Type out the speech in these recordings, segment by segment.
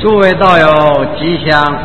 诸位道友吉祥！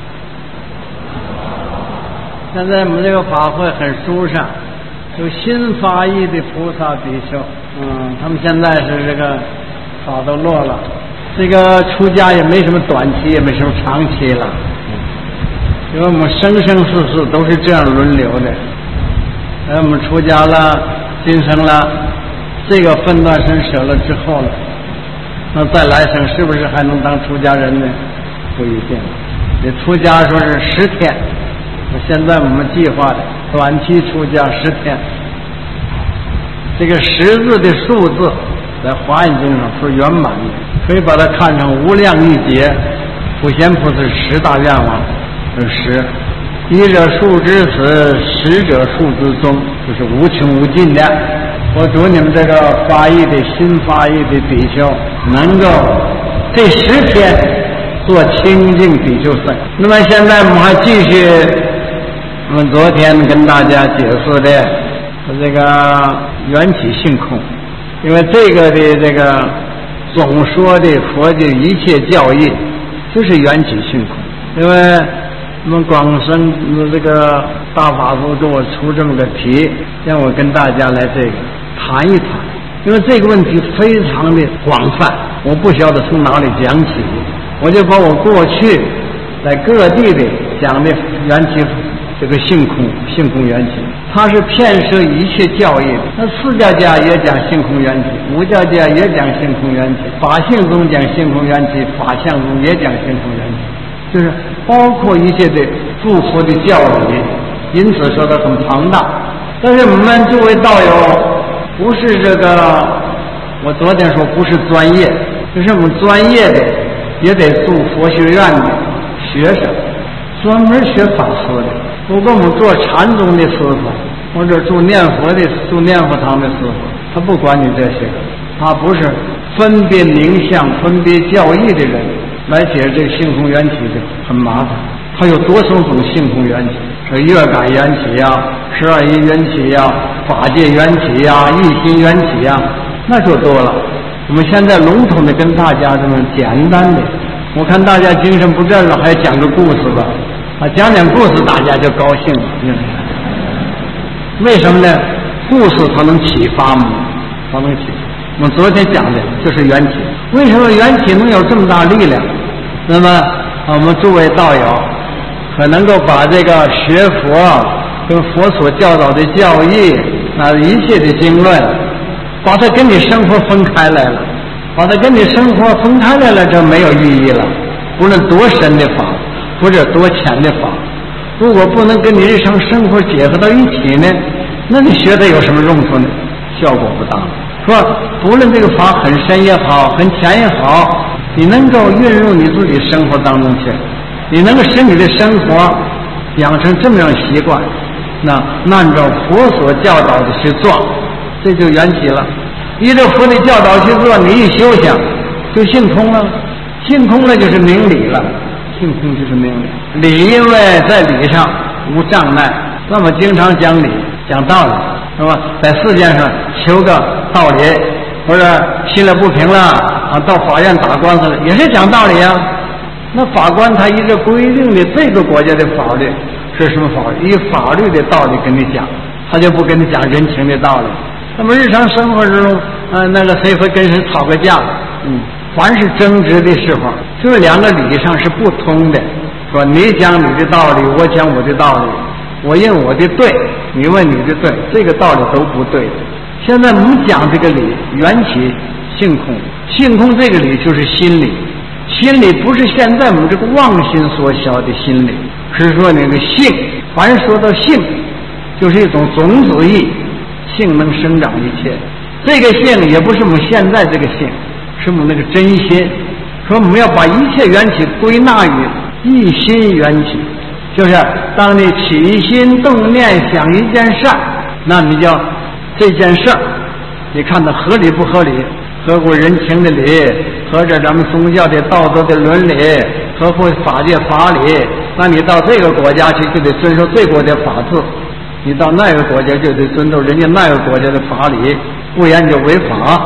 现在我们这个法会很舒畅，有新发意的菩萨比丘，他们现在是这个法都落了，这个出家也没什么短期，也没什么长期了，因为我们生生世世都是这样轮流的。我们出家了，今生了，这个分段身舍了之后了，那再来生是不是还能当出家人呢？不一定。这出家说是10天，现在我们计划的短期出家10天。这个10字的数字在华严经上是圆满的，可以把它看成无量一劫。普贤菩萨10大愿望是10，一者数之始，10者数之终，就是无穷无尽的。我祝你们这个发意的新发意的比丘能够这10天做清净比丘僧。那么现在我们还继续我们昨天跟大家解释的这个缘起性空，因为这个的这个总说的佛的一切教义就是缘起性空。因为我们广深这个大法师给我出这么个题，让我跟大家来这个谈一谈，因为这个问题非常的广泛，我不晓得从哪里讲起，我就把我过去在各地的讲的缘起这个性空缘起，它是遍摄一切教义的。那释迦家也讲性空缘起，无教家也讲性空缘起，法性中讲性空缘起，法相中也讲性空缘起，就是包括一切的诸佛的教理，因此说它很庞大。但是我们作为道友，不是这个，我昨天说不是专业，就是我们专业的也得住佛学院的学生，专门学法师的。如果我们做禅宗的师傅，或者住念佛堂的师傅，他不管你这些个，他不是分别名相、分别教义的人来解这个性空缘起的，很麻烦。它有多少种性空缘起？是乐感缘起呀，12因缘起呀，法界缘起呀，一心缘起呀，那就多了。我们现在笼统的跟大家这么简单的，我看大家精神不振了，还讲个故事吧。讲故事大家就高兴了。为什么呢？故事它能启发吗？它能启发。我们昨天讲的就是缘起。为什么缘起能有这么大力量？那么我们诸位道友可能够把这个学佛跟佛所教导的教义，一切的经论，把它跟你生活分开来了，把它跟你生活分开来了，就没有意义了。无论多深的法或者多浅的法，如果不能跟你日常生活结合到一起呢，那你学的有什么用处呢？效果不大。说不论这个法很深也好，很浅也好，你能够运入你自己生活当中去，你能够使你的生活养成这么样习惯，那按照佛所教导的去做，这就缘起了。依照佛的教导去做，你一修行就性空了，性空了就是明理了。性空就是明理，理因为在理上无障碍，那么经常讲理讲道理，是吧？在世界上求个道理，或者心里不平了到法院打官司了，也是讲道理啊。那法官他一个规定的这个国家的法律是什么法律？以法律的道理跟你讲，他就不跟你讲人情的道理。那么日常生活中那个谁会跟谁吵个架，凡是争执的时候，就是两个理上是不通的。说你讲你的道理，我讲我的道理，我认我的对，你问你的对，这个道理都不对。现在我们讲这个理，缘起性空，性空这个理就是心理，心理不是现在我们这个妄心所晓的心理，是说那个性，凡说到性，就是一种种子义，性能生长一切。这个性也不是我们现在这个性，是我们那个真心。说我们要把一切缘起归纳于一心缘起，就是当你起心动念想一件事，那你就这件事你看它合理不合理，合乎人情的理，合着咱们宗教的道德的伦理，合乎法界法理，那你到这个国家去就得遵守这国家法治，你到那个国家就得遵守人家那个国家的法理，不然就违法。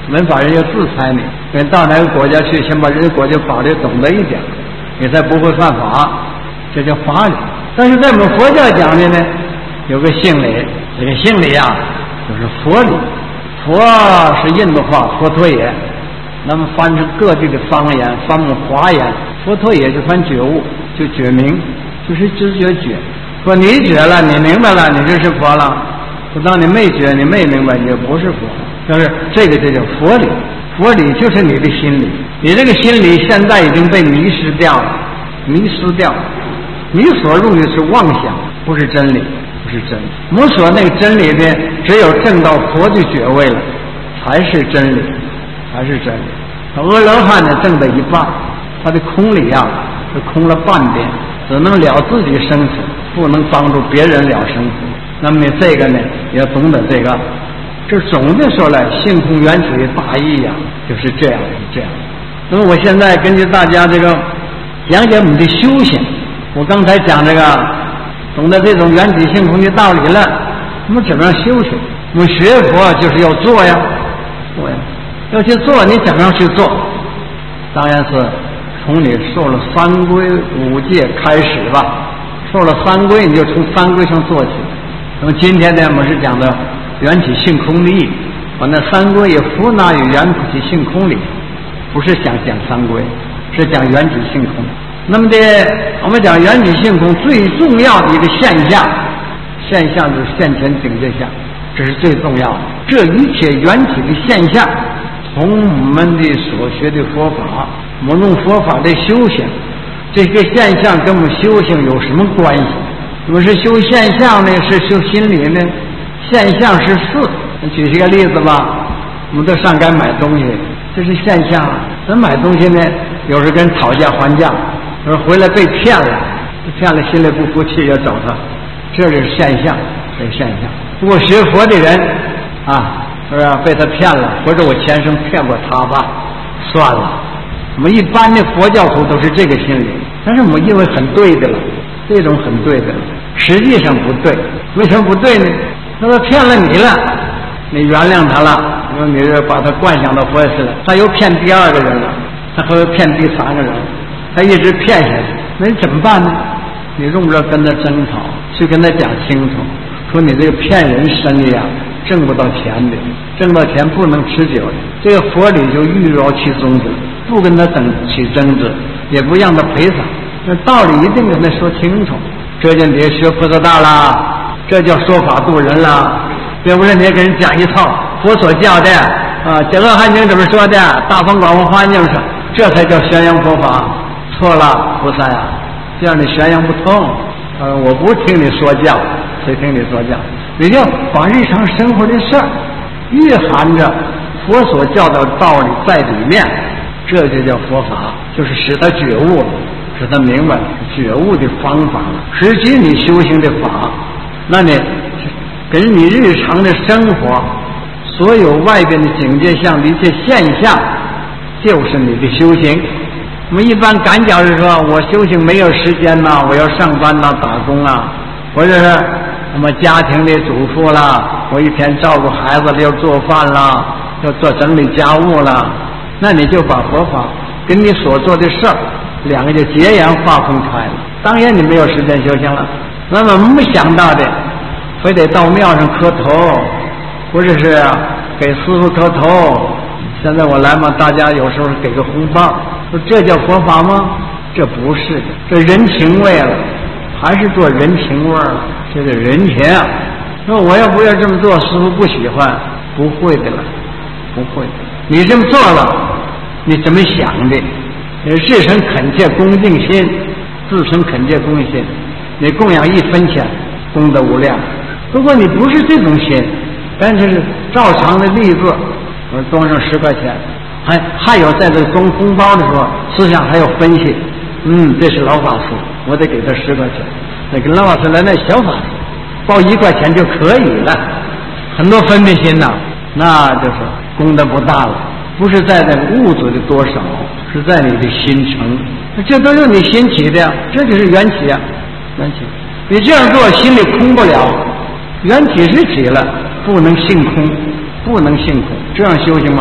文法人要制裁你，你到哪个国家去，先把人家国家法律懂得一点，你才不会犯法，这叫法理。但是在我们佛教讲的呢，有个性理，这个性理啊，就是佛理。佛是印度话，佛陀也，那么翻成各地的方言，翻成华言，佛陀也就翻觉悟，就觉明，就是知觉觉。说你觉了，你明白了，你就是佛了；说当你没觉，你没明白，你就不是佛。就是这个就叫佛理，佛理就是你的心理，你这个心理现在已经被迷失掉了，迷失掉了。你所用的是妄想，不是真理，不是真理。我们说那个真理呢，只有证到佛的觉位了，才是真理，才是真理。阿罗汉呢，证到一半，他的空理啊，是空了半边，只能了自己生死，不能帮助别人了生死。那么这个呢，也懂得这个。这总的说来，性空缘起的大意呀，就是这样，这样。那么我现在根据大家这个讲解我们的修行，我刚才讲这个，懂得这种缘起性空的道理了，我们怎么样修行？我们学佛就是要做呀，做呀，要去做，你怎么样去做？当然是从你受了三规五戒开始吧。受了三规，你就从三规上做起。那么今天呢，我们是讲的缘起性空的义，把那三规也符纳于缘起性空里，不是想讲三规，是讲缘起性空。那么我们讲缘起性空最重要的一个现象，现象就是现前境界相，这是最重要的。这一切缘起的现象，同我们的所学的佛法，我们用佛法的修行，这个现象跟我们修行有什么关系？我们是修现象呢，是修心理呢？现象是事。举一个例子吧，我们到上街买东西，这是现象啊。咱买东西呢，有时跟讨价还价，有时回来被骗了，骗了心里不服气要找他，这是现象，这是现象。如果学佛的人啊，是不是被他骗了，或者我前生骗过他吧，算了。我们一般的佛教徒都是这个心理，但是我们认为很对的了，这种很对的了，实际上不对。为什么不对呢？他骗了你了，你原谅他了，你把他灌想到佛事了，他又骗第二个人了，他还会骗第三个人，他一直骗下去，那你怎么办呢？你用不着跟他争吵，去跟他讲清楚，说你这个骗人生意啊，挣不到钱的，挣到钱不能持久的。这个佛理就欲饶其宗旨，不跟他起争执，也不让他赔偿，那道理一定跟他说清楚。这就你学菩萨道啦，这叫说法度人啦，并不是你给人讲一套佛所教的啊，《解厄汉经》怎么说的，《大方广佛华经》上，这才叫宣扬佛法。错了，菩萨呀，这样你宣扬不通。我不听你说教，谁听你说教？你就把日常生活的事儿蕴含着佛所教导道理在里面，这就叫佛法，就是使他觉悟了，使他明白觉悟的方法了。实际你修行的法，那你跟你日常的生活，所有外边的境界相的一切现象，就是你的修行。我们一般赶脚是说，我修行没有时间呐，我要上班呐，打工啊，或者是什么家庭的主妇啦，我一天照顾孩子，要做饭啦，要做整理家务啦，那你就把佛法跟你所做的事儿两个就截然划分开了。当然你没有时间修行了。那么我们想到的，非得到庙上磕头，或者是给师傅磕头。现在我来嘛，大家有时候给个红包，说这叫佛法吗？这不是的，这人情味了，还是做人情味了，这是人情。说我要不要这么做，师傅不喜欢，不会的了，不会的。你这么做了，你怎么想的？你自成恳切恭敬心，自成恳切恭敬心，你供养1分钱，功德无量。如果你不是这种心，但是照常的例子，我装上10块钱，还有在这装红包的时候，思想还要分析，这是老法师，我得给他10块钱。那跟老法师来那小法师，报1块钱就可以了。很多分别心呐，那就是功德不大了，不是在那个物质的多少，是在你的心诚，这都是你心起的，这就是缘起啊，缘起。你这样做心里空不了，缘起是起了，不能性空，不能性空，这样修行吗？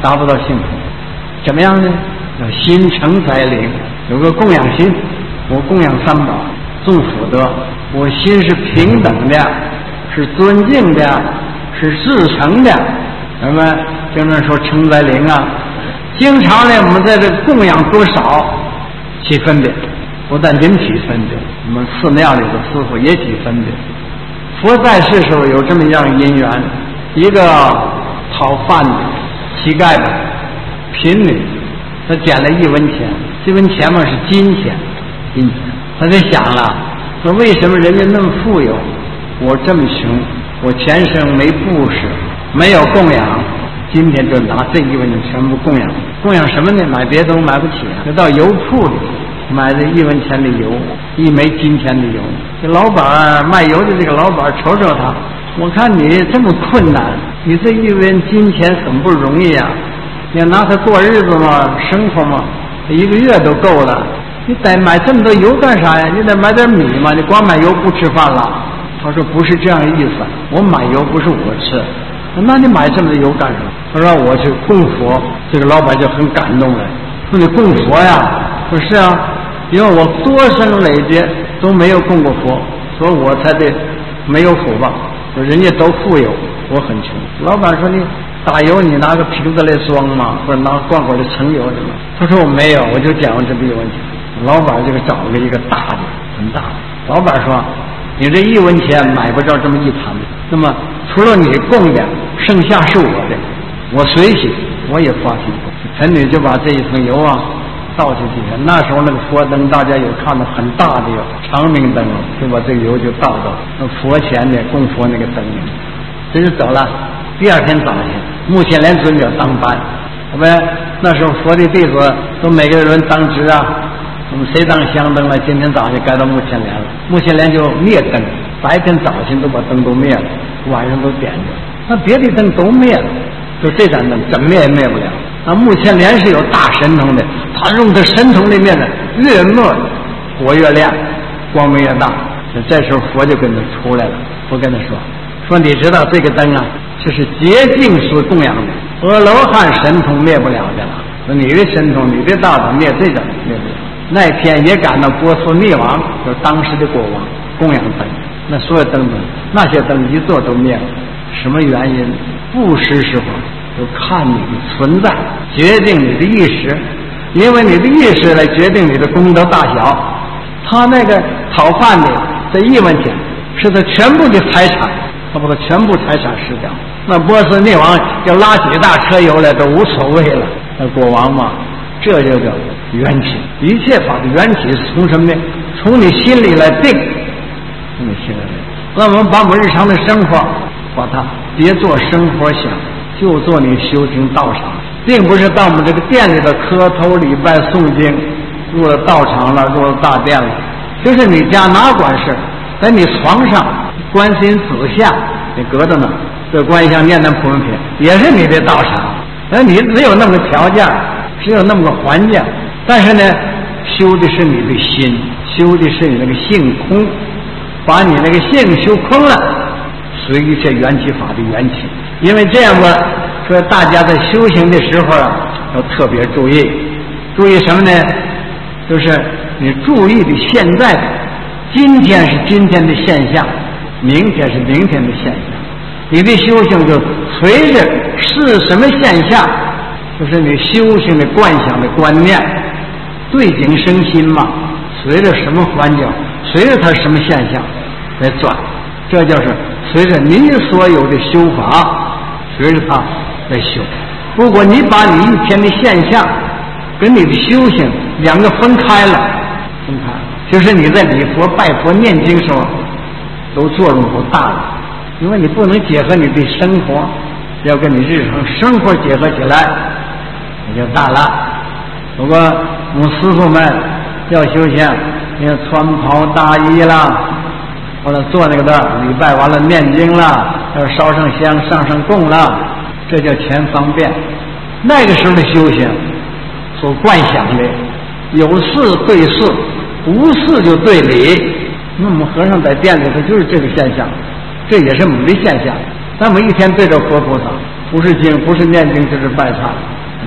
达不到幸福。怎么样呢？要心诚则灵，有个供养心。我供养三宝，种福德，我心是平等的，是尊敬的，是至诚的。那么经常说诚则灵啊，经常呢，我们在这供养多少起分别，不但人起分别，我们寺庙里的师傅也起分别。佛在世时候有这么样因缘，一个讨饭的乞丐的贫民，他捡了1文钱，这文钱嘛是金钱，他就想了，说为什么人家那么富有，我这么穷，我前生没布施，没有供养，今天就拿这1文钱全部供养。供养什么呢？买别的都买不起啊，就到油铺里买这1文钱的油，1枚金钱的油。这老板卖油的这个老板瞅瞅他，我看你这么困难，你这1文金钱很不容易啊，你要拿它过日子吗？生活吗？1个月都够了，你得买这么多油干啥呀？你得买点米嘛，你光买油不吃饭了。他说不是这样意思，我买油不是我吃，那你买这么多油干什么？他说我去供佛。这个老板就很感动了，说你供佛呀？说是啊，因为我多生累劫都没有供过佛，所以我才得没有福报。说人家都富有，我很穷。老板说你打油你拿个瓶子来装吗？或者拿罐罐的盛油的吗？他说我没有，我就捡过这么1文钱。老板这个找了一个大的，很大的。老板说你这1文钱买不着这么1盘，那么除了你供的，剩下是我的，我随喜，我也发心。臣女就把这1桶油啊倒进去。那时候那个佛灯大家有看到很大的长明灯，就把这个油就倒到那佛前的供佛那个灯里。这就走了。第2天早上，目犍连尊者当班，我们那时候佛的弟子都每个人当值啊，我们谁当香灯了，今天早上就该到目犍连了。目犍连就灭灯，白天早晨都把灯都灭了，晚上都点着，那别的灯都灭了，就这盏灯怎么灭也灭不了。那目犍连是有大神通的，他用这神通里面的越灭火越亮，光明越大。这时候佛就跟他出来了，佛跟他说你知道这个灯啊，这是洁净所供养的，阿罗汉神通灭不了的了。说你的神通，你的大道灭这个灭不了。那天也赶到波斯匿王，就是当时的国王供养灯，那所有灯那些灯一座都灭了。什么原因？布施时候就看你的存在决定你的意识，因为你的意识来决定你的功德大小。他那个讨饭的这1文钱是他全部的财产，他把他全部财产失掉。那波斯匿王要拉几大车油来都无所谓了。那国王嘛，这就叫缘起。一切法的缘起是从什么呢？从你心里来定，从你心里来。那我们把我们日常的生活，把它别做生活想，就做你修行道场，并不是到我们这个店里的磕头礼拜诵经，入了道场了，入了大殿了，就是你家哪管事，在你床上观世音子像你搁着呢，这观音像念普门品也是你的道场。你只有那么个条件，只有那么个环境，但是呢，修的是你的心，修的是你那个性空，把你那个性修空了，随一切缘起法的缘起。因为这样吧，说大家在修行的时候啊，要特别注意什么呢？就是你注意的现在的，今天是今天的现象，明天是明天的现象。你的修行就随着是什么现象，就是你修行的观想的观念，对景生心嘛，随着什么环境，随着它什么现象来转，这就是随着你所有的修法，随着它来修。如果你把你一天的现象跟你的修行两个分开了，就是你在礼佛拜佛念经时候都作用不大了，因为你不能结合你的生活，要跟你日常生活结合起来，你就大了。不过我们师父们要修行，你要穿袍大衣啦，或者做那个的礼拜完了念经啦，要烧上香上上供啦，这叫全方便。那个时候的修行所观想的，有事对事，无事就对理。那我们和尚在店里头就是这个现象，这也是我们的现象。咱们一天对着活菩萨，不是经，不是念经，就是拜忏。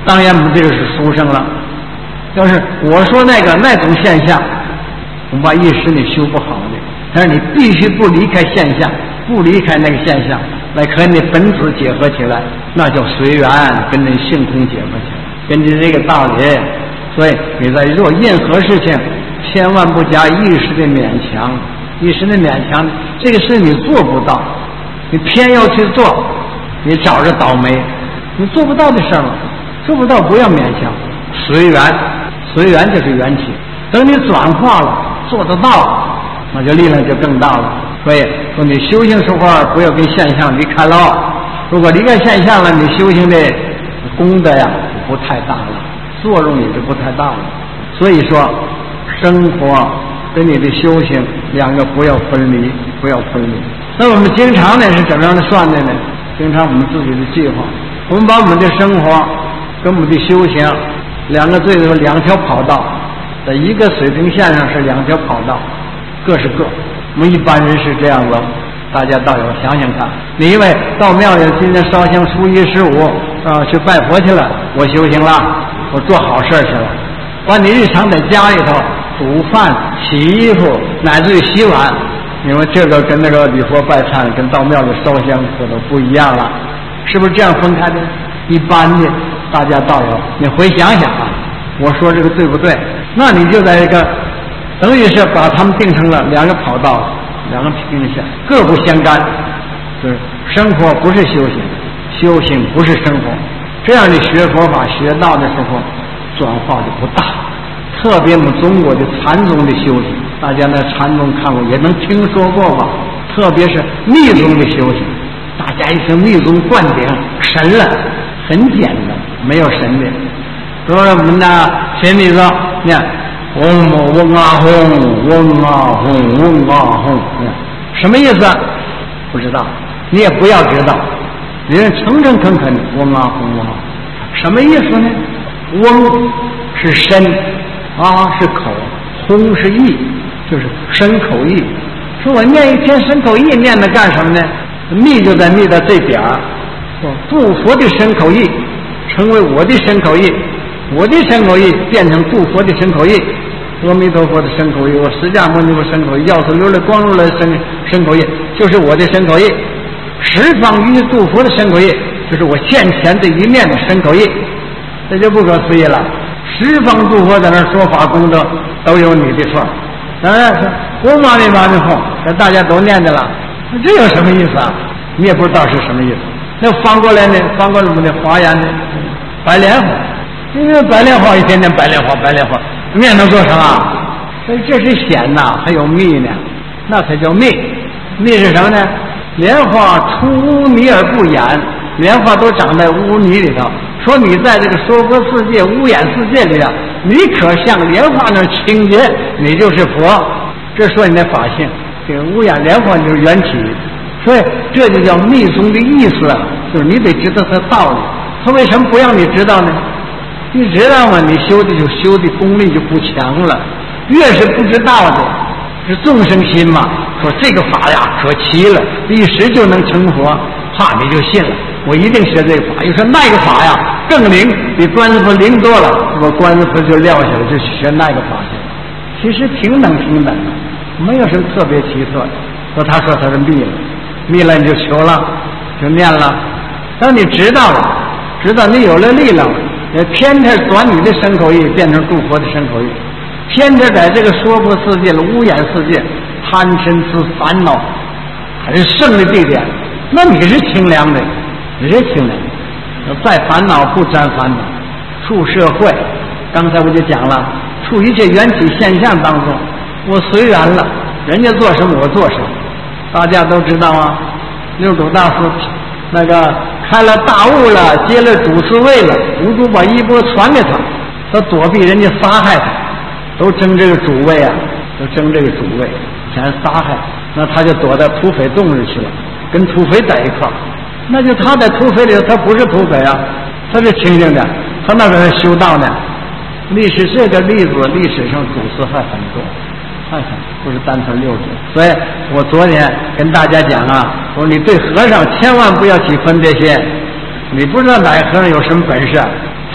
当然我们这个是书生了。要是我说那种现象，恐怕一时你修不好的，但是你必须不离开现象，不离开那个现象，来和你本质结合起来，那叫随缘，跟你性空结合起来。根据这个道理，所以你在做任何事情，千万不加一时的勉强，一时的勉强，这个事你做不到，你偏要去做，你找着倒霉，你做不到的事了，做不到不要勉强，随缘，随缘就是缘起。等你转化了，做得到，那就力量就更大了。所以说，你修行时候不要跟现象离开了。如果离开现象了，你修行的功德呀不太大了，作用也就不太大了。所以说，生活跟你的修行两个不要分离，不要分离。那我们经常呢是怎么样的算的呢？经常我们自己的计划，我们把我们的生活跟我们的修行两个最多两条跑道，在一个水平线上是两条跑道，各是各。我们一般人是这样子，大家倒有想想看，你因为到庙里今天烧香初一十五去拜佛去了，我修行了，我做好事去了。完你日常在家里头煮饭、洗衣服，乃至于洗碗，因为这个跟那个礼佛拜忏跟到庙里烧香可都不一样了，是不是这样分开的？一般的大家倒有，你回想想啊，我说这个对不对？那你就在这个等于是把他们定成了两个跑道，两个平行线，各不相干。就是生活不是修行，修行不是生活。这样你学佛法学到的时候，转化就不大。特别我们中国的禅宗的修行，大家呢禅宗看过也能听说过吧？特别是密宗的修行，大家一听密宗灌顶神了，很简单，没有神的。说我们呢心里说，你看嗡啊轰，嗡啊轰，嗡啊轰，什么意思？不知道，你也不要知道，你诚诚恳恳的嗡啊轰啊，什么意思呢？嗡是身，啊是口，轰是意，就是身口意。说我念一天身口意，念的干什么呢？密就在密的这点儿，度佛的身口意成为我的身口意，我的身口意变成度佛的身口意，阿弥陀佛的身口意，我释迦牟尼佛身口意，药师如来光如来身口意，就是我的身口意。十方于度佛的身口意，就是我现前这一面的身口意，这就不可思议了。十方诸佛在那说法功德都有你的份儿，当然是嗡嘛呢嘛呢吽，这大家都念的了，这有什么意思啊？你也不知道是什么意思。那翻过来呢？翻过来我们的华严呢？白莲花，因为白莲花一天天白莲花，白莲花念能做什么？所以这是显呐，还有密呢，那才叫密。密是什么呢？莲花出污泥而不染，莲花都长在污泥里头。说你在这个娑婆世界、污染世界里啊，你可像莲花那清洁，你就是佛。这说你的法性，这个污染莲花就是缘起。所以这就叫密宗的意思啊，就是你得知道它道理。他为什么不让你知道呢？你知道吗？你修的功力就不强了。越是不知道的，是众生心嘛。说这个法呀可奇了，一时就能成佛，怕你就信了。我一定学这个法。又说那个法呀更灵，比观世佛灵多了。我观世佛就撂下来，就学那个法去了。其实平等的，没有什么特别奇特的。说他是密了，密了你就求了，就念了。当你知道了，知道你有了力量了，也偏偏转你的身口意变成度佛的身口意，偏偏在这个娑婆世界的污染世界，贪嗔痴烦恼还是胜的地点，那你是清凉的，你是清凉的。再烦恼不沾烦恼，处社会，刚才我就讲了，处一切缘起现象当中，我随缘了，人家做什么我做什么。大家都知道啊，六祖大师那个开了大悟了，接了主持位了，五祖把衣钵传给他，他躲避人家杀害他，都争这个主位啊，都争这个主位，想杀害，那他就躲在土匪洞里去了，跟土匪在一块儿。那就他在土匪里，他不是土匪啊，他是清净的，他那个是修道呢。历史这个例子，历史上祖师还很多，看看不是单纯六祖。所以我昨天跟大家讲啊，我说你对和尚千万不要去分这些，你不知道哪个和尚有什么本事，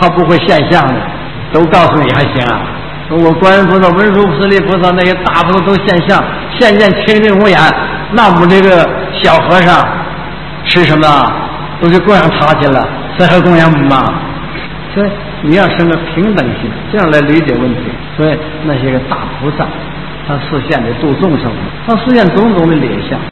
他不会现象的，都告诉你还行啊。我观音菩萨、文殊师利菩萨那些大菩萨都现相，现见清净无眼，那我们这个小和尚吃什么啊？都去供养他去了，谁还供养我们吗？所以你要生个平等心，这样来理解问题。所以那些个大菩萨，他实现的度众生，他实现种种的理想。